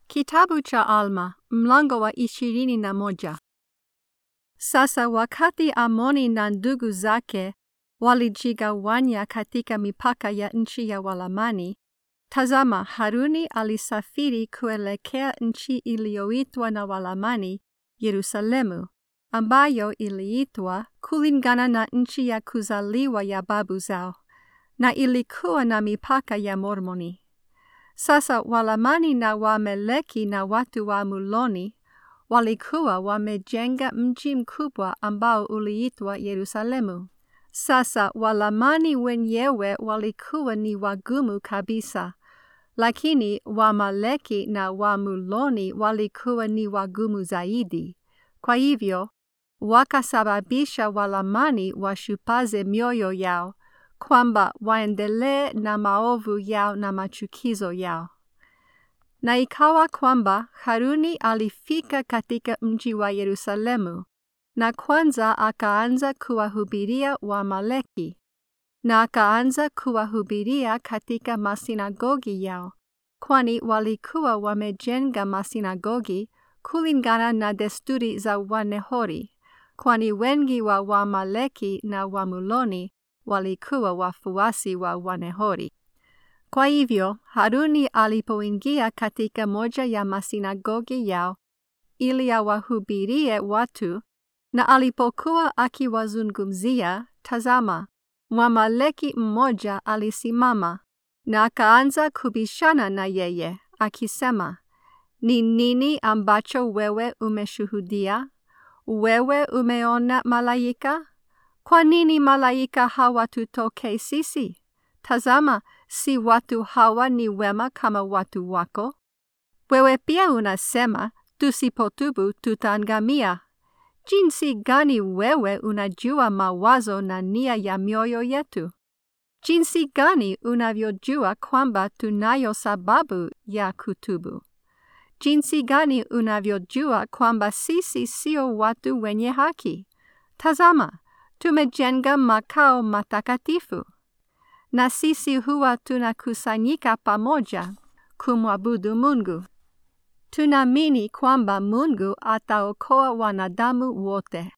Kitabu cha Alma, mlango wa 21. Sasa wakati Amoni na ndugu zake walijigawanya katika mipaka ya nchi ya Walamani, tazama, Haruni alisafiri kuelekea nchi iliyoitwa na Walamani, Yerusalemu, ambayo iliitwa kulingana na nchi ya kuzaliwa ya babu zao, na ilikuwa na mipaka ya Mormoni. Sasa Walamani na Waamaleki na watu wa Amuloni walikuwa wamejenga mji mkubwa ambao uliitwa Yerusalemu. Sasa Walamani wenyewe walikuwa ni wagumu kabisa, lakini Waamaleki na Waamuloni walikuwa ni wagumu zaidi. Kwa hivyo, wakasababisha Walamani washupaze mioyo yao, kwamba waendelee na maovu yao na machukizo yao. Na ikawa kwamba Haruni alifika katika mji wa Yerusalemu, na kwanza akaanza kuwahubiria Waamaleki, na akaanza kuwahubiria katika masinagogi yao, kwani walikuwa wamejenga masinagogi kulingana na desturi za Wanehori, kwani wengi wa Waamaleki na Waamuloni walikuwa wafuasi wa Wanehori. Kwa hivyo, Haruni alipoingia katika moja ya masinagogi yao ili awahubirie watu, na alipokuwa akiwazungumzia, tazama, Mwamaleki mmoja alisimama na akaanza kubishana na yeye, akisema, "Ni nini ambacho wewe umeshuhudia? Wewe umeona malaika? Kwa nini malaika hawatutokei sisi? Tazama, si watu hawa ni wema kama watu wako? Wewe pia unasema, tusipotubu tutaangamia. Jinsi gani wewe unajua mawazo na nia ya mioyo yetu? Jinsi gani unavyojua kwamba tunayo sababu ya kutubu? Jinsi gani unavyojua kwamba sisi sio watu wenye haki? Tazama, tumejenga makao matakatifu, na sisi huwa tunakusanyika pamoja kumwabudu Mungu. Tunaamini kwamba Mungu ataokoa wanadamu wote."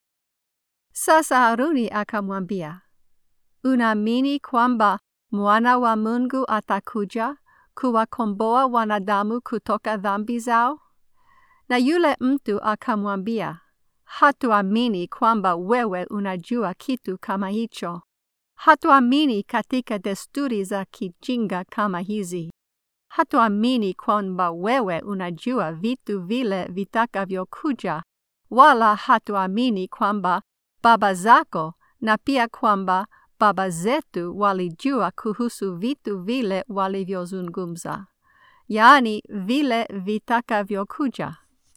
Sasa Haruni akamwambia, "Unaamini kwamba Mwana wa Mungu atakuja kuwakomboa wanadamu kutoka dhambi zao?" Na yule mtu akamwambia, "Hatuamini kwamba wewe unajua kitu kama hicho. Hatuamini katika desturi za kijinga kama hizi. Hatuamini kwamba wewe unajua vitu vile vitakavyokuja, wala hatuamini kwamba baba zako na pia kwamba baba zetu walijua kuhusu vitu vile walivyozungumza, yaani vile vitakavyokuja."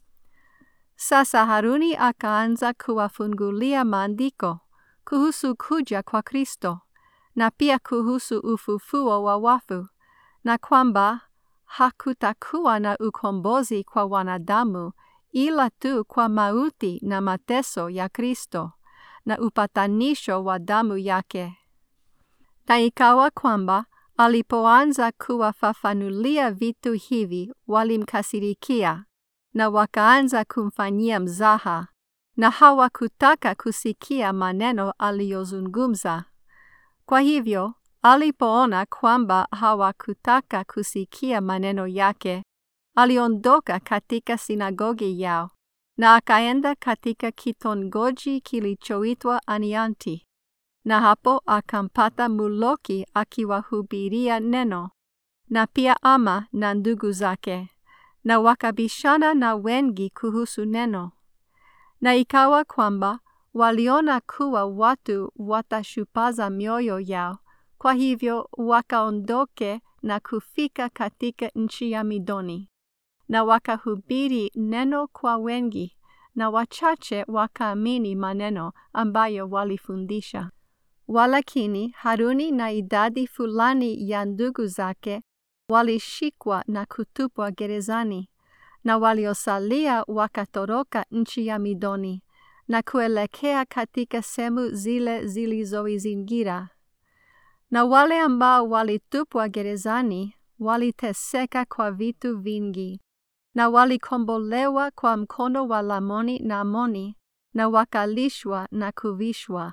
Sasa Haruni akaanza kuwafungulia maandiko kuhusu kuja kwa Kristo, na pia kuhusu ufufuo wa wafu, na kwamba hakutakuwa na ukombozi kwa wanadamu ila tu kwa mauti na mateso ya Kristo na upatanisho wa damu yake. Na ikawa kwamba alipoanza kuwafafanulia vitu hivi, walimkasirikia na wakaanza kumfanyia mzaha, na hawakutaka kusikia maneno aliyozungumza. Kwa hivyo, alipoona kwamba hawakutaka kusikia maneno yake, aliondoka katika sinagogi yao, na akaenda katika kitongoji kilichoitwa Anianti, na hapo akampata Muloki akiwahubiria neno, na pia Ama na ndugu zake, na wakabishana na wengi kuhusu neno. Na ikawa kwamba waliona kuwa watu watashupaza mioyo yao, kwa hivyo wakaondoke na kufika katika nchi ya Midoni, na wakahubiri neno kwa wengi, na wachache wakaamini maneno ambayo walifundisha. Walakini Haruni na idadi fulani ya ndugu zake walishikwa na kutupwa gerezani, na waliosalia wakatoroka nchi ya Midoni na kuelekea katika sehemu zile zilizoizingira. Na wale ambao walitupwa gerezani waliteseka kwa vitu vingi, na walikombolewa kwa mkono wa Lamoni na Amoni, na wakalishwa na kuvishwa.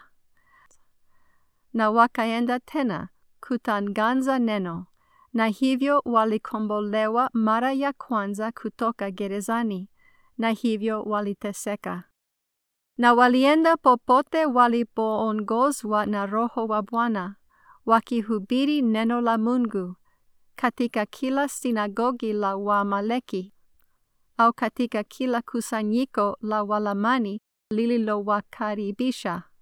Na wakaenda tena kutangaza neno, na hivyo walikombolewa mara ya kwanza kutoka gerezani, na hivyo waliteseka. Na walienda popote walipoongozwa na Roho wa Bwana, wakihubiri neno la Mungu katika kila sinagogi la Waamaleki au katika kila kusanyiko la Walamani lililowakaribisha.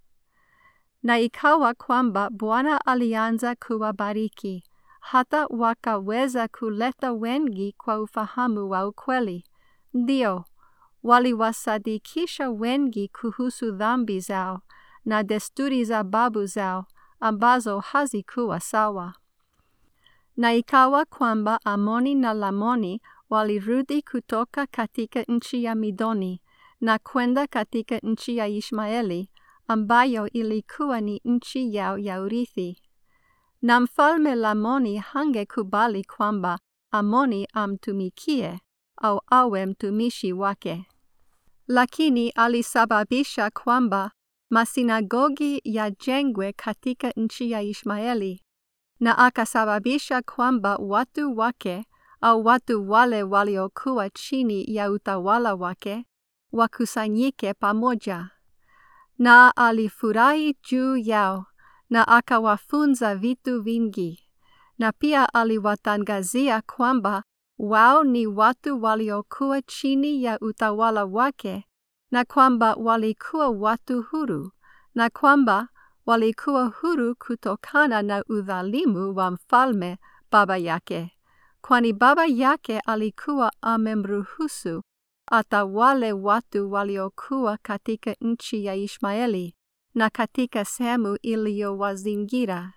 Na ikawa kwamba Bwana alianza kuwabariki, hata wakaweza kuleta wengi kwa ufahamu wa ukweli. Ndio, waliwasadikisha wengi kuhusu dhambi zao na desturi za babu zao ambazo hazikuwa sawa. Na ikawa kwamba Amoni na Lamoni walirudi kutoka katika nchi ya Midoni na kwenda katika nchi ya Ishmaeli, ambayo ilikuwa ni nchi yao ya urithi. Na mfalme Lamoni hangekubali kwamba Amoni amtumikie au awe mtumishi wake. Lakini alisababisha kwamba masinagogi yajengwe katika nchi ya Ishmaeli, na akasababisha kwamba watu wake au watu wale waliokuwa chini ya utawala wake wakusanyike pamoja. Na alifurahi juu yao na akawafunza vitu vingi, na pia aliwatangazia kwamba wao ni watu waliokuwa chini ya utawala wake, na kwamba walikuwa watu huru, na kwamba walikuwa huru kutokana na udhalimu wa mfalme baba yake, kwani baba yake alikuwa amemruhusu atawale watu waliokuwa katika nchi ya Ishmaeli na katika sehemu iliyowazingira.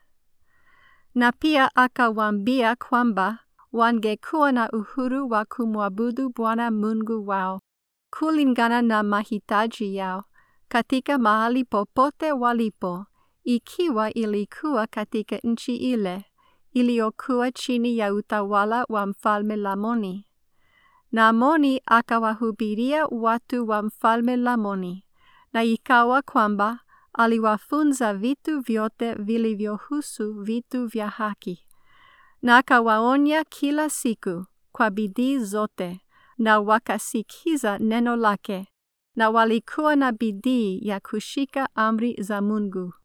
Na pia akawaambia kwamba wangekuwa na uhuru wa kumwabudu Bwana Mungu wao kulingana na mahitaji yao katika mahali popote walipo, ikiwa ilikuwa katika nchi ile iliyokuwa chini ya utawala wa mfalme Lamoni. Na Amoni akawahubiria watu wa mfalme Lamoni, na ikawa kwamba aliwafunza vitu vyote vilivyohusu vitu vya haki, na akawaonya kila siku kwa bidii zote, na wakasikiza neno lake, na walikuwa na bidii ya kushika amri za Mungu.